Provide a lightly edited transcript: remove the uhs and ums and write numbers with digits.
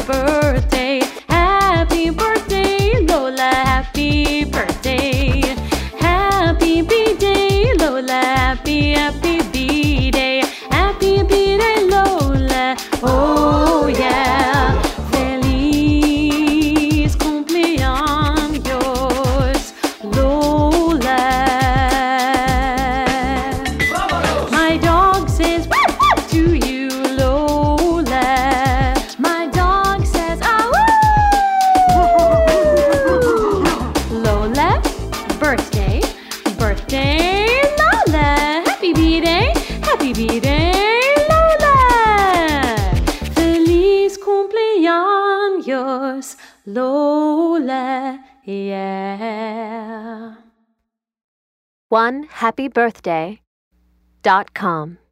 birthday. Happy birthday, Lola, happy birthday. Happy B-Day, Lola, happy B-Day. Happy B-Day, Lola, oh yeah. Feliz cumpleaños, Lola. My dog says to you, Lola. My dog says, Lola, birthday, birthday, Lola. Happy B-Day, Lola. Feliz cumpleaños, Lola, yeah. OneHappyBirthday.com